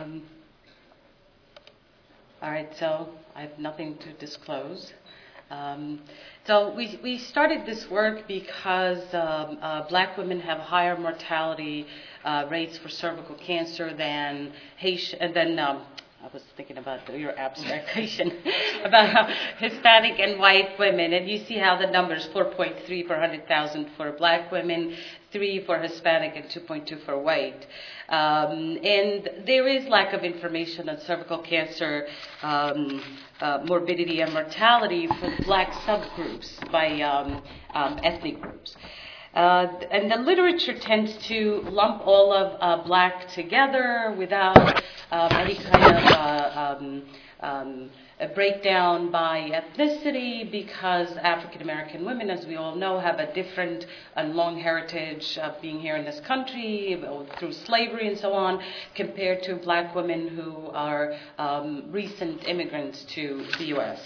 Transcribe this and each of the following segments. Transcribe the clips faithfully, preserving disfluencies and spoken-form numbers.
Um, all right, so I have nothing to disclose. Um, so we, we started this work because um, uh, black women have higher mortality uh, rates for cervical cancer than Haitian, than um, I was thinking about the, your abstraction about Hispanic and white women, and you see how the numbers four point three per one hundred thousand for black women, three for Hispanic, and two point two for white. Um, and there is lack of information on cervical cancer um, uh, morbidity and mortality for black subgroups by um, um, ethnic groups. Uh, and the literature tends to lump all of uh, black together without um, any kind of uh, um, um, a breakdown by ethnicity, because African American women, as we all know, have a different and long heritage of being here in this country through slavery and so on, compared to black women who are um, recent immigrants to the U S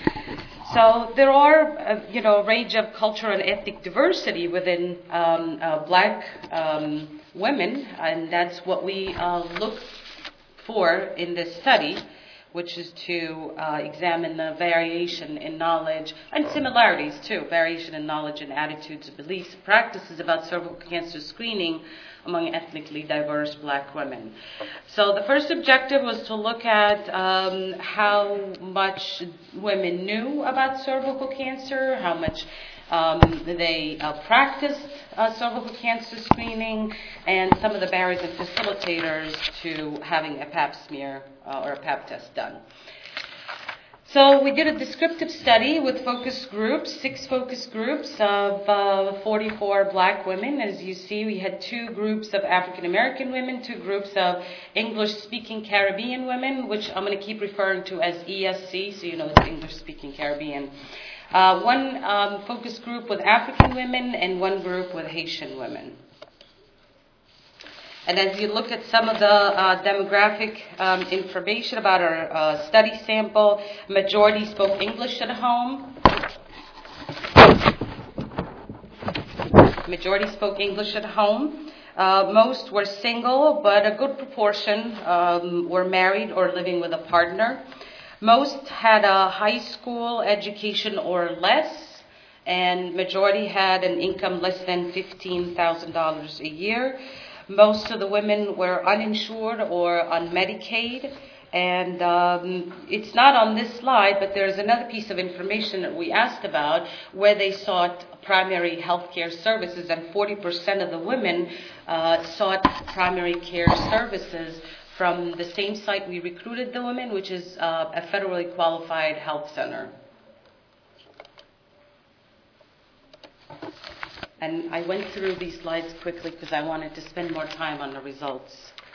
So there are, uh, you know, a range of cultural and ethnic diversity within um, uh, black um, women, and that's what we uh, look for in this study, which is to uh, examine the variation in knowledge and similarities too, variation in knowledge and attitudes, beliefs, practices about cervical cancer screening among ethnically diverse black women. So the first objective was to look at um, how much women knew about cervical cancer, how much um, they uh, practiced uh, cervical cancer screening, and some of the barriers and facilitators to having a pap smear uh, or a pap test done. So we did a descriptive study with focus groups, six focus groups of uh, forty-four black women. As you see, we had two groups of African American women, two groups of English-speaking Caribbean women, which I'm going to keep referring to as E S C, so you know it's English-speaking Caribbean. Uh, one um, focus group with African women and one group with Haitian women. And as you look at some of the uh, demographic um, information about our uh, study sample, majority spoke English at home. Majority spoke English at home. Uh, most were single, but a good proportion um, were married or living with a partner. Most had a high school education or less, and majority had an income less than fifteen thousand dollars a year. Most of the women were uninsured or on Medicaid, and um, it's not on this slide, but there's another piece of information that we asked about where they sought primary health care services, and forty percent of the women uh, sought primary care services from the same site we recruited the women, which is uh, a federally qualified health center. And I went through these slides quickly because I wanted to spend more time on the results.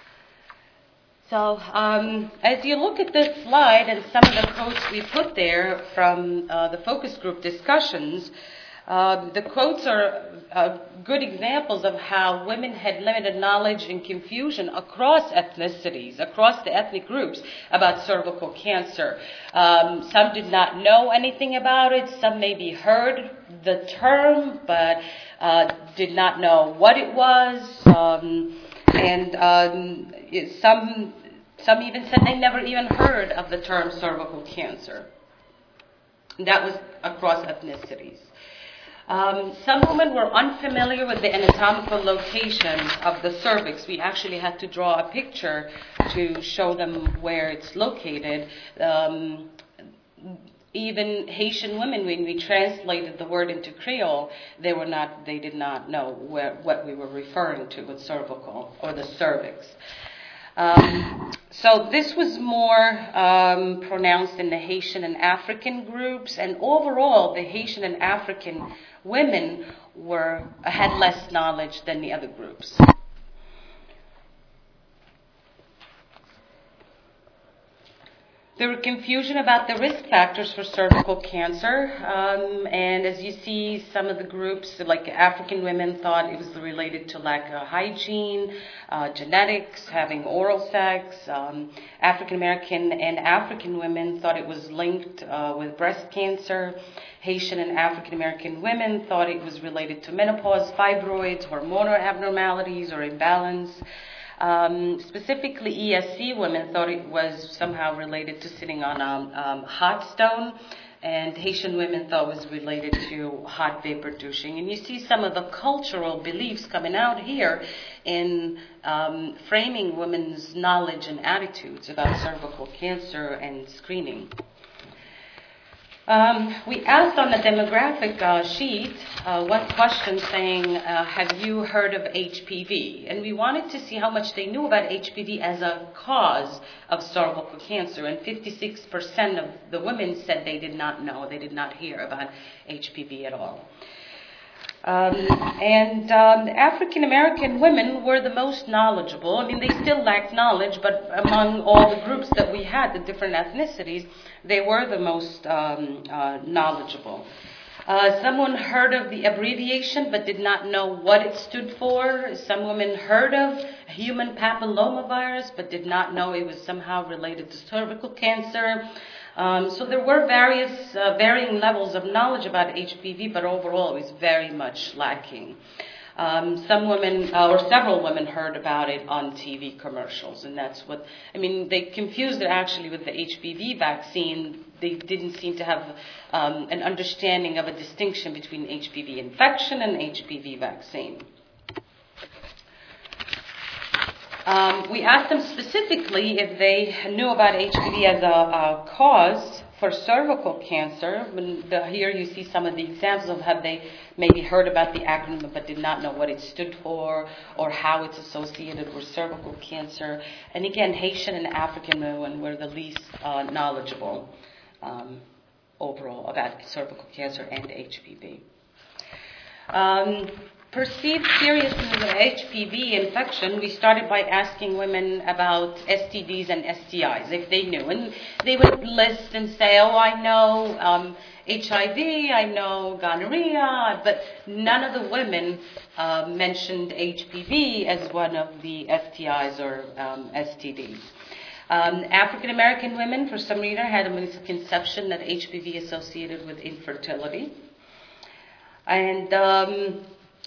So um, as you look at this slide and some of the quotes we put there from uh, the focus group discussions, uh, the quotes are uh, good examples of how women had limited knowledge and confusion across ethnicities, across the ethnic groups about cervical cancer. Um, some did not know anything about it. Some maybe heard the term, but uh, did not know what it was. Um, and um, it, some some even said they never even heard of the term cervical cancer. And that was across ethnicities. Um, some women were unfamiliar with the anatomical location of the cervix. We actually had to draw a picture to show them where it's located. Um, even Haitian women, when we translated the word into Creole, they were not, they did not know where, what we were referring to with cervical or the cervix. Um, so this was more um, pronounced in the Haitian and African groups, and overall the Haitian and African women were had less knowledge than the other groups. There were confusion about the risk factors for cervical cancer, um, and as you see, some of the groups, like African women, thought it was related to lack of hygiene, uh, genetics, having oral sex. Um, African American and African women thought it was linked uh, with breast cancer. Haitian and African American women thought it was related to menopause, fibroids, hormonal abnormalities, or imbalance. Um, specifically, E S C women thought it was somehow related to sitting on a um, hot stone, and Haitian women thought it was related to hot vapor douching. And you see some of the cultural beliefs coming out here in um, framing women's knowledge and attitudes about cervical cancer and screening. Um, we asked on the demographic uh, sheet uh, one question saying, uh, have you heard of H P V? And we wanted to see how much they knew about H P V as a cause of cervical cancer. And fifty-six percent of the women said they did not know, they did not hear about H P V at all. Um, and um, African American women were the most knowledgeable. I mean, they still lacked knowledge, but among all the groups that we had, the different ethnicities, they were the most um, uh, knowledgeable. Uh, someone heard of the abbreviation but did not know what it stood for. Some women heard of human papillomavirus but did not know it was somehow related to cervical cancer. Um, so there were various uh, varying levels of knowledge about H P V, but overall it was very much lacking. Um, some women, uh, or several women, heard about it on T V commercials, and that's what, I mean, they confused it actually with the H P V vaccine. They didn't seem to have um, an understanding of a distinction between H P V infection and H P V vaccine. Um, we asked them specifically if they knew about H P V as a, a cause for cervical cancer. When the, here you see some of the examples of have they maybe heard about the acronym but did not know what it stood for or how it's associated with cervical cancer. And again, Haitian and African women were the least uh, knowledgeable um, overall about cervical cancer and H P V. Um, Perceived seriousness of H P V infection, we started by asking women about S T Ds and S T Is, if they knew. And they would list and say, oh, I know um, H I V, I know gonorrhea, but none of the women uh, mentioned H P V as one of the S T Is or um, S T Ds. Um, African American women, for some reason, had a misconception that H P V associated with infertility. And um,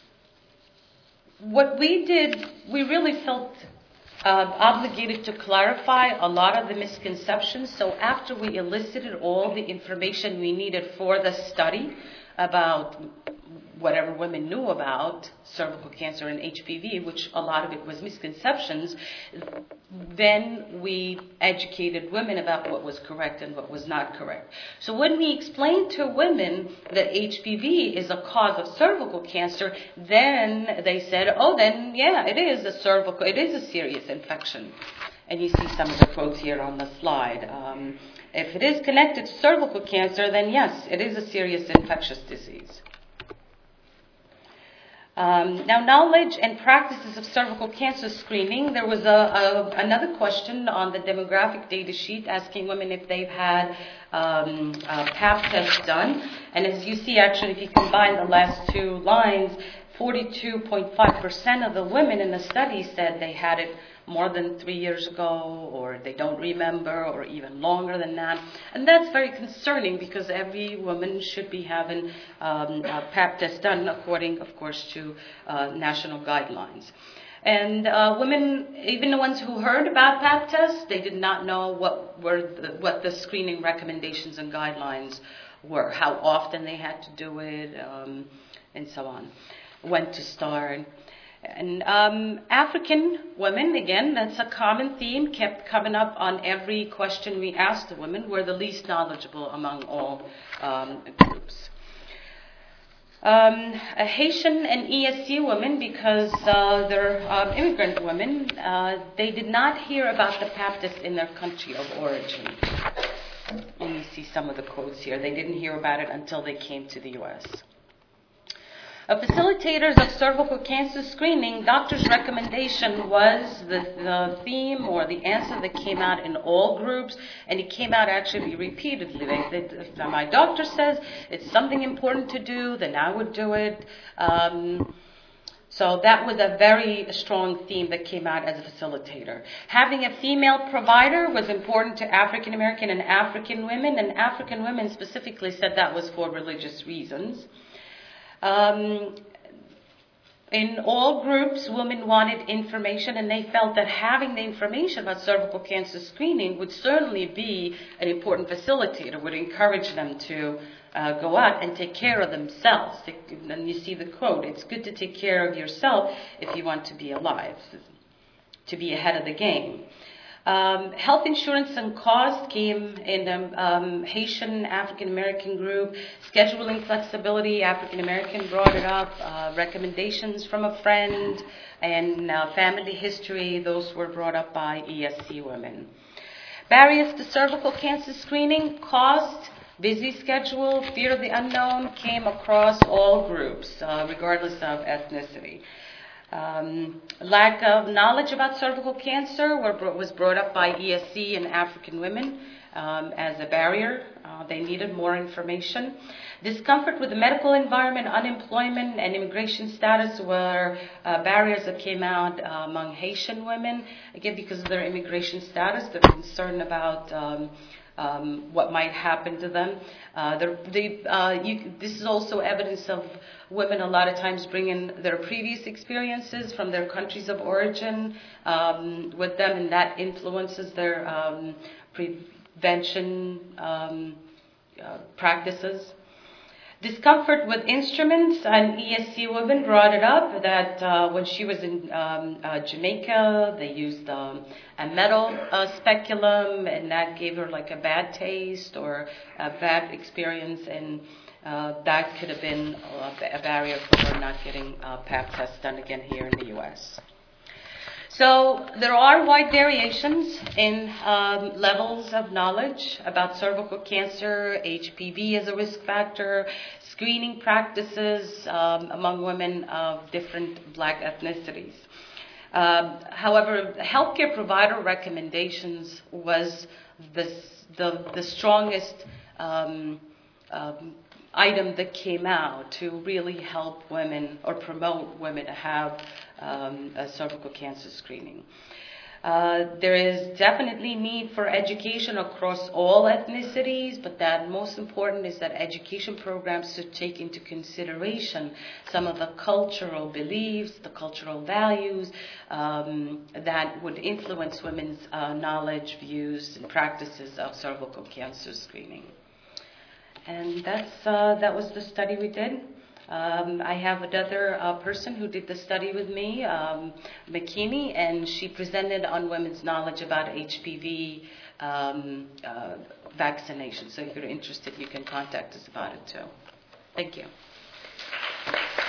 what we did, we really felt uh, obligated to clarify a lot of the misconceptions. So after we elicited all the information we needed for the study about whatever women knew about cervical cancer and H P V, which a lot of it was misconceptions, then we educated women about what was correct and what was not correct. So when we explained to women that H P V is a cause of cervical cancer, then they said, oh, then, yeah, it is a cervical, it is a serious infection. And you see some of the quotes here on the slide. Um, if it is connected to cervical cancer, then yes, it is a serious infectious disease. Um, now, knowledge and practices of cervical cancer screening. There was a, a, another question on the demographic data sheet asking women if they've had um, a pap test done. And as you see, actually, if you combine the last two lines, forty-two point five percent of the women in the study said they had it more than three years ago, or they don't remember, or even longer than that. And that's very concerning because every woman should be having um, a pap test done according, of course, to uh, national guidelines. And uh, women, even the ones who heard about pap tests, they did not know what were the, what the screening recommendations and guidelines were, how often they had to do it, um, and so on, when to start. And um, African women, again, that's a common theme, kept coming up on every question we asked the women, were the least knowledgeable among all um, groups. Um, Haitian and E S C women, because uh, they're uh, immigrant women, uh, they did not hear about the pap test in their country of origin. And you see some of the quotes here. They didn't hear about it until they came to the U S Uh, facilitators of cervical cancer screening, doctor's recommendation was the, the theme or the answer that came out in all groups, and it came out actually repeatedly. They, they, if my doctor says it's something important to do, then I would do it. Um, so that was a very strong theme that came out as a facilitator. Having a female provider was important to African American and African women, and African women specifically said that was for religious reasons. Um, In all groups, women wanted information, and they felt that having the information about cervical cancer screening would certainly be an important facilitator, would encourage them to uh, go out and take care of themselves. And you see the quote, "It's good to take care of yourself if you want to be alive, to be ahead of the game." Um, health insurance and cost came in the um, Haitian African American group. Scheduling flexibility, African American brought it up. Uh, recommendations from a friend and uh, family history, those were brought up by E S C women. Barriers to cervical cancer screening, cost, busy schedule, fear of the unknown came across all groups, uh, regardless of ethnicity. Um, lack of knowledge about cervical cancer were, was brought up by E S C and African women um, as a barrier. Uh, they needed more information. Discomfort with the medical environment, unemployment, and immigration status were uh, barriers that came out uh, among Haitian women. Again, because of their immigration status, they're concerned about um, Um, what might happen to them. Uh, the, the, uh, you, this is also evidence of women a lot of times bringing their previous experiences from their countries of origin um, with them, and that influences their um, prevention um, uh, practices. Discomfort with instruments, and E S C women brought it up that uh, when she was in um, uh, Jamaica, they used um, a metal uh, speculum, and that gave her like a bad taste or a bad experience, and uh, that could have been a, a barrier for her not getting uh, pap tests done again here in the U S. So there are wide variations in um, levels of knowledge about cervical cancer, H P V as a risk factor, screening practices um, among women of different black ethnicities. Um, however, healthcare provider recommendations was the, the, the strongest um, um, item that came out to really help women or promote women to have um, a cervical cancer screening. Uh, there is definitely need for education across all ethnicities, but that most important is that education programs should take into consideration some of the cultural beliefs, the cultural values um, that would influence women's uh, knowledge, views, and practices of cervical cancer screening. And that's uh, that was the study we did. Um, I have another uh, person who did the study with me, um, McKinney, and she presented on women's knowledge about H P V um, uh, vaccination. So if you're interested, you can contact us about it too. Thank you.